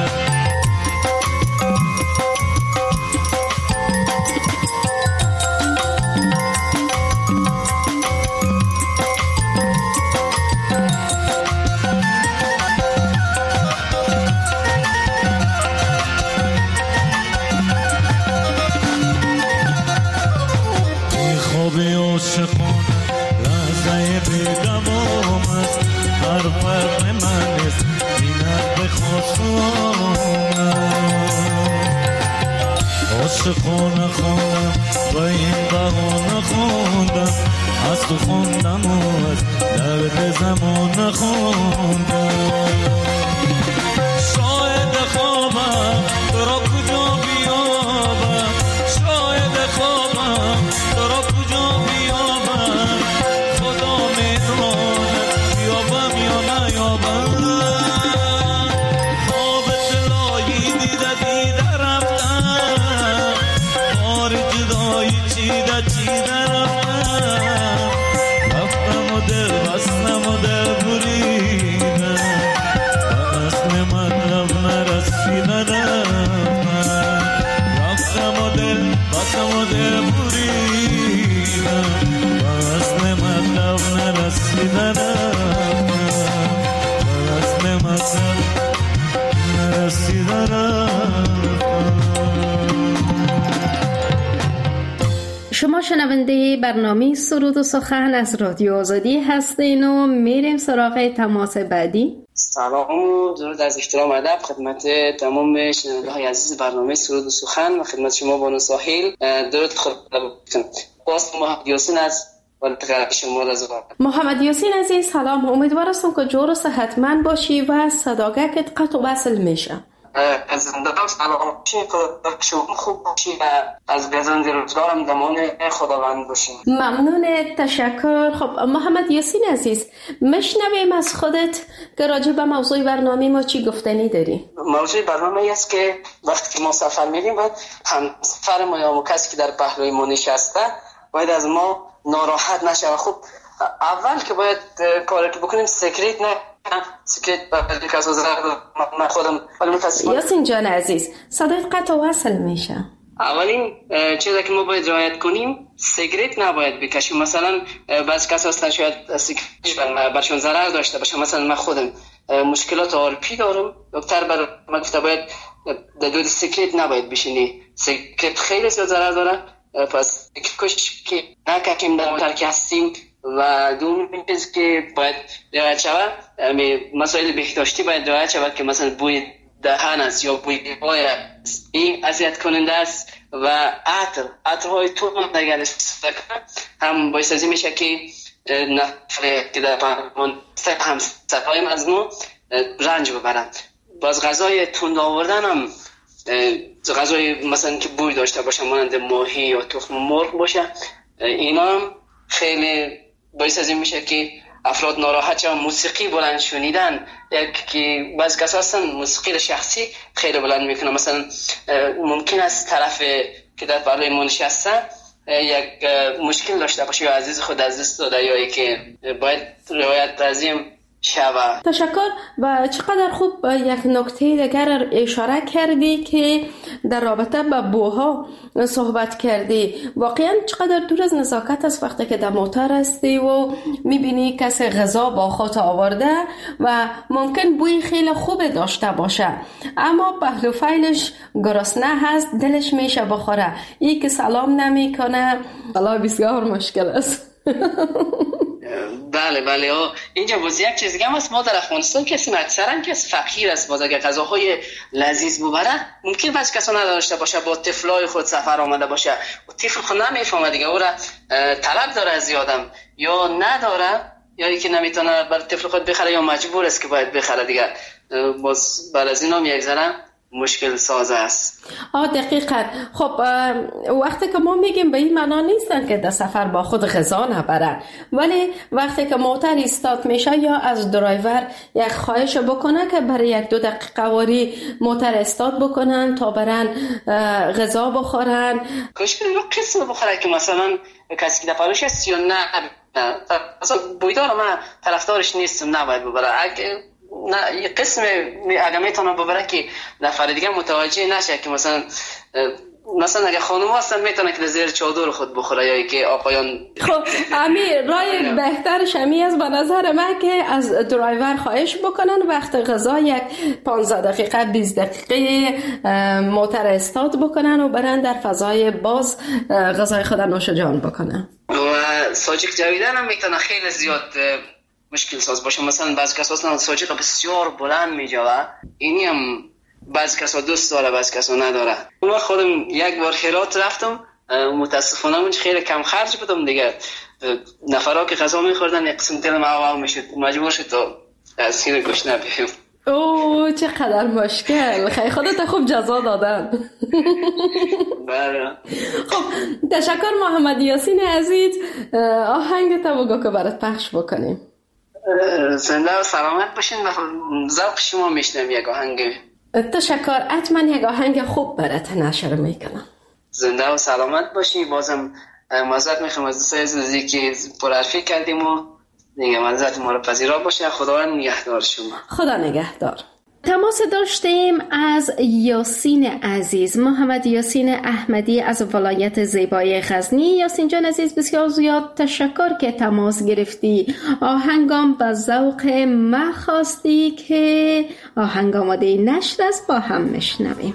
خوابی عاشقان لحظه بی‌دوام است، هر فرق من است اینک به خواستم، عاشقانه خواندم و این بهانه خواندم، از تو خواندم و از درد زمان خواندم. شاید خوابم تو را کجا بیابم، شاید خوابم تو را کجا بیابم، خدا میداند بیابم یا نیابم. خواب دلایی دیده دیده رفتم، خار جدایی چیده چیده رفتم، رفتم و دل بستم و دل بریدم، به اصل مطلب نرسیده رفتم، رفتم و دل بستم و دل بریدم، به اصل مطلب نرسیده رفتم، به اصل مطلب نرسیده رفتم. شما شنونده برنامه سرود و سخن از رادیو آزادی هستین و میریم سراغ تماس بعدی. سلام و درود از احترام ادب خدمت تمام شنونده های عزیز برنامه سرود و سخن و خدمت شما بانو ساحل درود خود باز محمد یاسین از والدقیق شما رضا. محمد یاسین عزیز سلام، امیدوار هستم که جور و صحتمند باشی و صداقتت قطع و وصل میشه. از زندگی سلام باشی، شما خوب باشی و از گزند روزگارم دمان خداوند باشی. ممنون، تشکر. خب محمد یاسین عزیز مشنویم از خودت که راجع به موضوع برنامه ما چی گفتنی داری؟ موضوع برنامه است که وقتی که ما سفر میریم باید هم سفر ما یا کسی که در پهلوی ما نشسته باید از ما ناراحت نشه. خب اول که باید کاری که بکنیم سکریت نه سکریت به کس از من خودم ولی متاسفانه. یاسین جان عزیز صدایت قطع و وصل میشه. اولین چیزی که ما باید رعایت کنیم سیگریت نباید بکشیم. مثلا بعضی کسا هستن شاید سیگریت برشون ضرر داشته باشه. مثلا من خودم مشکلات آرپی دارم، دکتر بر من گفته باید در دود سیگریت نباید بشینی، سیگریت خیلی زیاد ضرر داره، پس کش که نکشیم در موتر که هستیم. و دومین چیز که باید رعایت شود مسائل بهداشتی باید رعایت شود که مثلا بوی دهن است یا بوی پای است، این اذیت کننده است. و عطر عطرهای تو هم نگه استفاده هم باعث از این میشه که نفر که در پهلوان هم سفایم از ما رنج ببرند. باز غذای تند آوردن هم غذای مثلا که بوی داشته باشه مانند ماهی یا تخم مرغ باشه، اینا هم خیلی باعث از این میشه که افراد ناراحت شدن. موسیقی بلند شنیدن، یک که بعضی کسا هستن موسیقی شخصی خیلی بلند میکنن. مثلا ممکن است طرف که در بالای ما نشسته یک مشکل داشته باشه یا عزیز خود از دست داده یا که باید رعایت لازم شود. تشکر. و چقدر خوب یک نکته دیگر اشاره کردی که در رابطه با بوها صحبت کردی. واقعا چقدر دور از نزاکت است وقتی که در موتر هستی و میبینی کسی غذا با خود آورده و ممکن بوی خیلی خوب داشته باشه اما پهلو فیلش گرسنه هست، دلش میشه بخوره، این که سلام نمیکنه، والله بسیار مشکل است. بله بله. اینجا باز یک چیز دیگه هم هست، ما در افغانستان کسی اکثرا کسی فقیر است، باز اگر غذاهای لذیذ ببره ممکن بعضی کسا نداشته باشه، با طفلای خود سفر آمده باشه و طفل خود نمیفهمه دیگه، او را طلب داره از آدم یا نداره یا که نمیتونه برای طفل خود بخره یا مجبور است که باید بخره دیگه، باز بر از این هم یک ذره مشکل ساز است. آه دقیقاً. خب وقتی که ما میگیم به این معنا نیستن که در سفر با خود غذا نبرن، ولی وقتی که موتر استارت میشه یا از درایور یک خواهش بکنه که برای یک دو دقیقه واری موتر استارت بکنن تا برن غذا بخورن. کاش رو قسم بخوره که مثلا کسی که دفعهش هست یا نه، مثلا بویدار من طرفدارش نیستم نباید ببره. اگه نه یه قسم اگه میتونه ببره که نفر دیگه متوجه نشه که مثلا مثلا اگه خانم هستن میتونه که زیر چادر خود بخوره یا که آقایان. خب امیر رای بهترش همی از به نظر من که از درایور خواهش بکنن وقت غذا یک پانزده دقیقه بیست دقیقه موتر استارت بکنن و برن در فضای باز غذای خود نوش جان بکنن. و ساجیک جویدن هم میتونه خیلی زیاد مشکل ساز باشه. مثلا بعضی کسا اصلا ساجیق بسیار بلند میجوه، اینی هم بعضی کسا دوست داره بعضی کسا نداره. اون وقت خودم یک بار هرات رفتم، متاسفانه اونج خیلی کم خرج بودم دیگه، نفرها که غذا میخوردن یک قسم دلم عوام میشد، مجبور شد تا از سینه گشنه بیم. اوه چقدر مشکل، خیلی خودت خوب جزا دادن. بله. خب تشکر محمد یاسین عزیز، آهنگ تا بگو که برات پخش بکنیم. زنده و سلامت باشین و ذوق شما میشنم یک آهنگ. تشکر، حتما یک آهنگ خوب برات نشر میکنم. زنده و سلامت باشین. بازم معذرت میخوام از دوستای عزیزی که پرحرفی کردیم و دیگه معذرت ما رو پذیرا باشه. خداوند نگهدار شما. خدا نگهدار. تماس داشتیم از یاسین عزیز، محمد یاسین احمدی از ولایت زیبای غزنی. یاسین جان عزیز بسیار زیاد تشکر که تماس گرفتی. آهنگام به ذوق ما خواستی که آهنگ آماده نشر است، با هم میشنویم.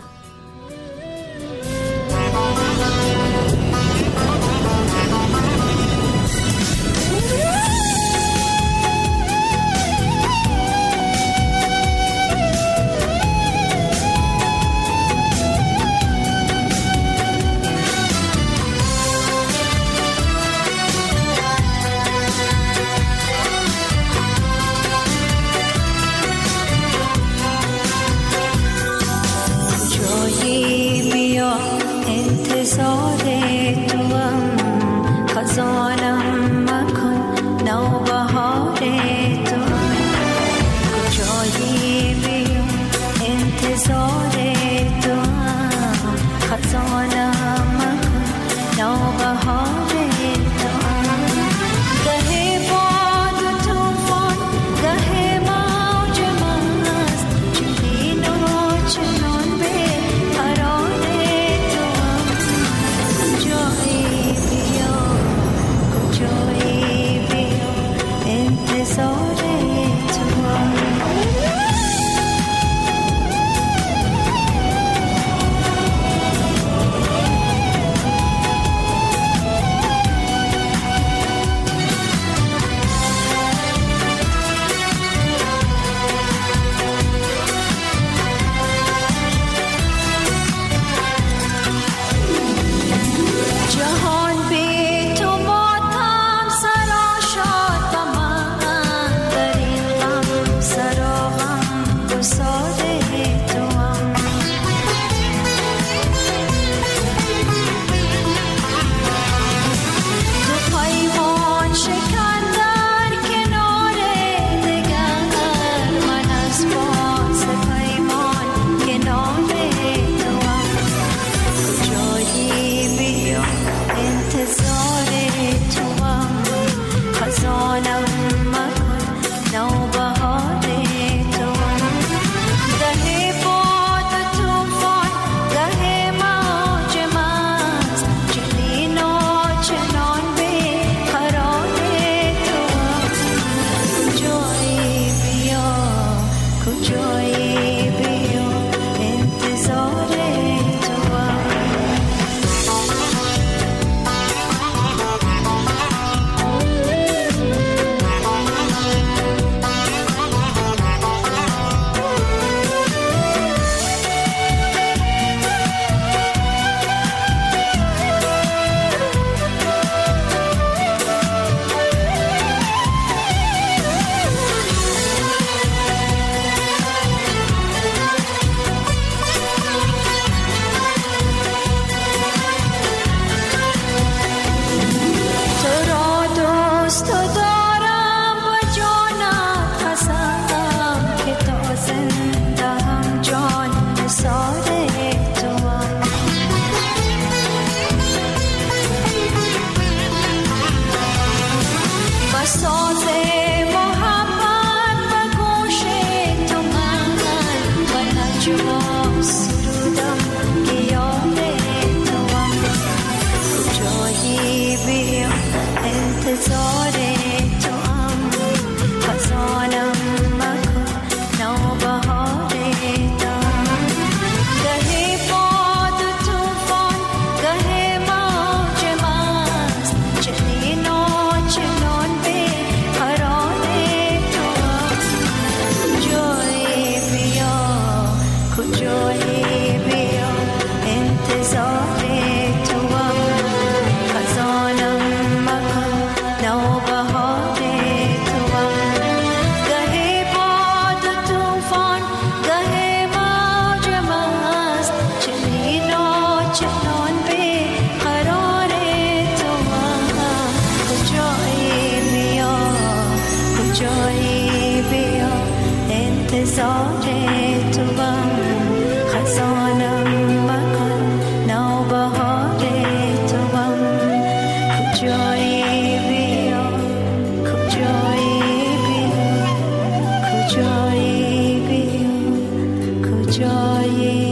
سراغم کجایی بیا انتظار تو بم خزانم مکن نوبهار تو بم کجایی بیا کجایی بیا کجایی بیا کجایی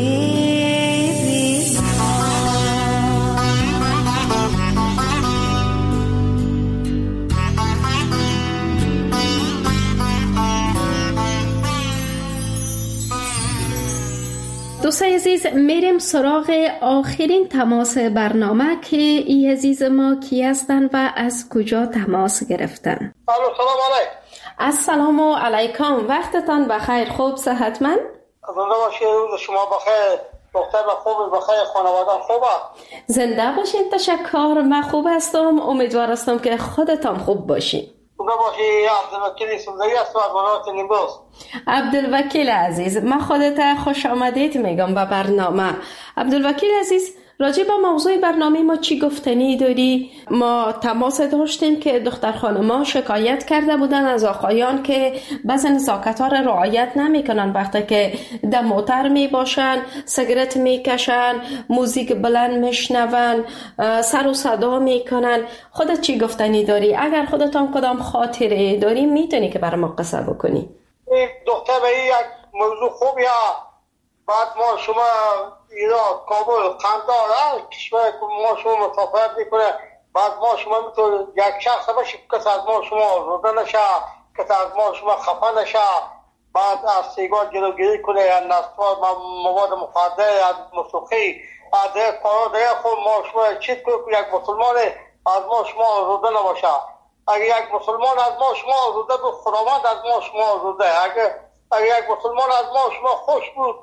دوستای عزیز، میریم سراغ آخرین تماس برنامه که ای عزیز ما کی هستن و از کجا تماس گرفتن. سلام علیکم. السلام علیکم، وقتتان بخیر، خوب صحتمند؟ زنده باشید، روز شما بخیر، دختر خوب بخیر، خانواده خوبه؟ زنده باشین، تشکر، من خوب هستم، امیدوار هستم که خودتان خوب باشین. زنده باشی. عبدالوکیل سوزایی هستم از ولایت نیمروز. عبدالوکیل عزیز، من خودت خوش آمدید میگم به برنامه. عبدالوکیل عزیز، راجع به موضوع برنامه ما چی گفتنی داری؟ ما تماس داشتیم که دختر خانما شکایت کرده بودن از آقایان که بعضی نزاکت‌ها را رعایت نمی‌کنن، وقتی که در موتر می باشن، سیگارت میکشن، موزیک بلند میشنون، سر و صدا میکنن. خودت چی گفتنی داری؟ اگر خودتان کدام خاطره داری میتونی که برای ما قصه بکنی. این دختر به این یک موضوع خوبیه. بعد ما شما ایران کابل قندار کشور ما شما مسافرت میکنه، بعد ما شما میتونه یک شخص باشی کس از ما شما روده نشه، کس از ما شما خفه نشه، بعد از سیگار جلوگیری کنه، از نسوار مواد مخدر، از موسیقی، از دیگه کارا دیگه خود ما شما چیز کنه یک مسلمان از ما شما روده نباشه. اگر یک مسلمان از ما شما روده بود، خداوند از ما شما روده. اگر اگر یک مسلمان از ما شما خوش بود،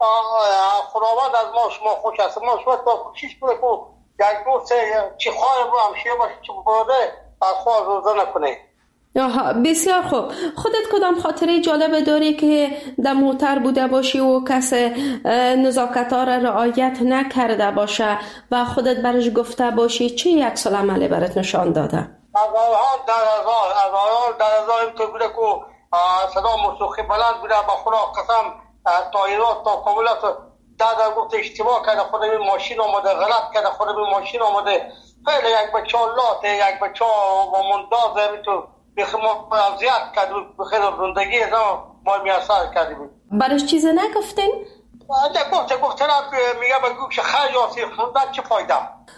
خداوند از ما شما خوش است. ما شما تا کوشش کنه که یک دوست چی خواهی رو همشیه باشه چی بوده از خواهد روزه نکنه. آها، بسیار خوب. خودت کدام خاطره جالبه داری که در موتر بوده باشی و کس نزاکت‌ها را رعایت نکرده باشه و خودت برش گفته باشی چه یک سال عملی برات نشان داده؟ از آنها در هزار از آنها در هزار اینطور بوده که صدا موسیقی بلند بوده، با خدا قسم تا ایران تا کابلات دادا گفت اشتباه کرده، خود این ماشین آمده غلط کرده، خود این ماشین آمده خیلی یک بچه لاته، یک بچه و مندازه میتون بخی ما اذیت کرده، بخیر زندگی از ما میاثر کرده بود. برش چیز نگفتین؟ گفت گفت میگه بگو که خرج آسیر خوندن چه فایده.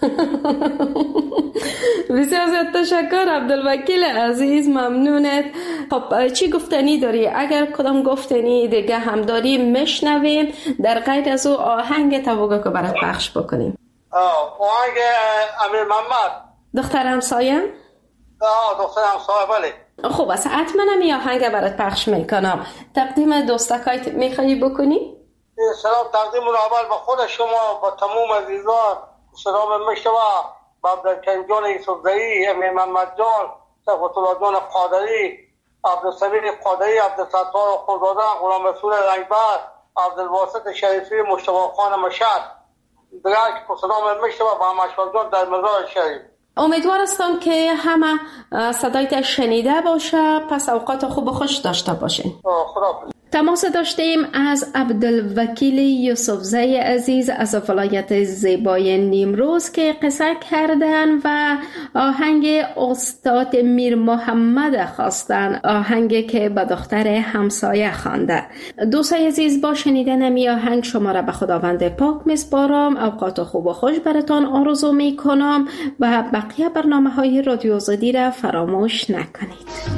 بسیار زیاد تشکر عبدالوکیل عزیز، ممنونت. خب چی گفتنی داری؟ اگر کدام گفتنی دیگه هم داری میشنویم، در غیر از او آهنگ توقع که برات پخش بکنیم. آهنگ امیر محمد دختر همسایه؟ آه دختر همسایه بله. خوب است، حتما می آهنگ برات پخش میکنم. تقدیم دوستکایت میخوایی بکنی؟ سلام تقدیم رو اول به خود شما، با تمام عزیزان سلام میشوه، با عبدالکریم جان یوسفزئی، امیر محمد جان، صفت الله جان قادری، عبدالصبیر قادری، عبدالستار خودزاده، غلام رسول رنگبر، عبدالواسط شریفی، مشتبه خان مشهد، دیگر که سلام میشوه با مشوق جان در مزار شریف. امیدوار هستم که همه صدایت شنیده باشه، پس اوقات خوب و خوش داشته باشین. خدا. تماس داشتیم از عبدالوکیل یوسفزئی عزیز از ولایت زیبای نیمروز که قصه کردن و آهنگ استاد میر محمد خواستن، آهنگ که به دختر همسایه خوانده. دوستای عزیز، با شنیدن می آهنگ شما را به خداوند پاک میسپارم. اوقات خوب و خوش براتان آرزو می کنم و بقیه برنامه های رادیو آزادی را فراموش نکنید.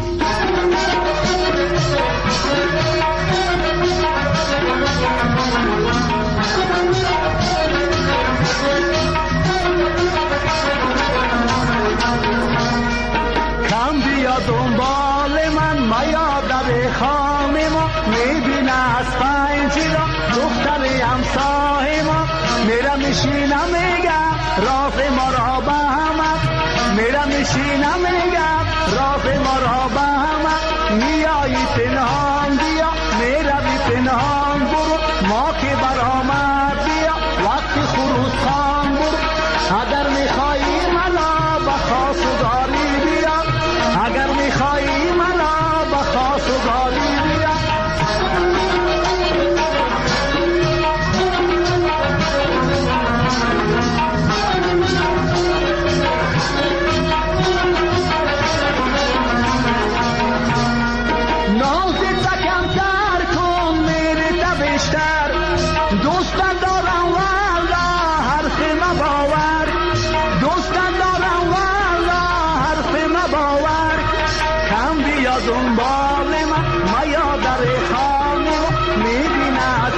دنبال من میا در خانه ما میبینه از پنجره دختر همسایه ما میرم میشینم میگم راز ما را به همه میرم میشینم میگم راز ما را به همه میایی پنهان بیا میروی پنهان برو ما که برآمد بیا وقت خروج خان برو اگر میخوایی منو به خواستگاری بیا اگر میخوایی منو به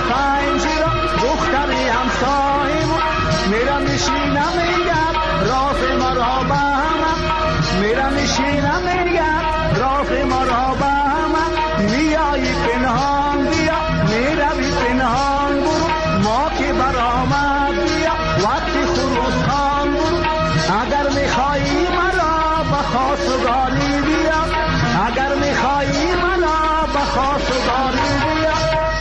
خنجی را دختری همسایه ما میرم میشینم میگم راز ما را به هم میرم میشینم میگم راز ما را به هم میایی پنهان بیا میروی پنهان برو ما که برآمد بیا وقتی خروس خان برو اگر میخوایی مرا به خواستگاری بیا اگر میخوایی مرا به خواستگاری بیا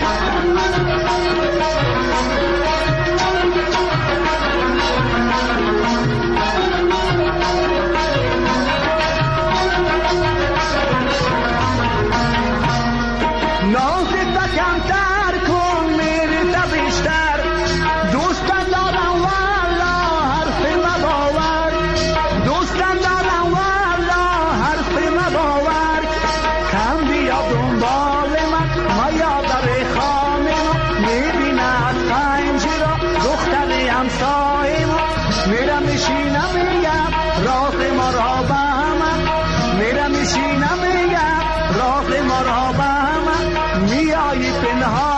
ناز تا کمتر کن میری تا بیشتر دوستم دارم والا حرف مباور دوستم دارم والا حرف مباور کم بیا دنبال من ما یادر خانه ما میبینه از پنجی را دختری همسایه ما میرم میشینم میگم راز ما را به هم میرم میشینم میگم راز ما را به هم میایی پنهان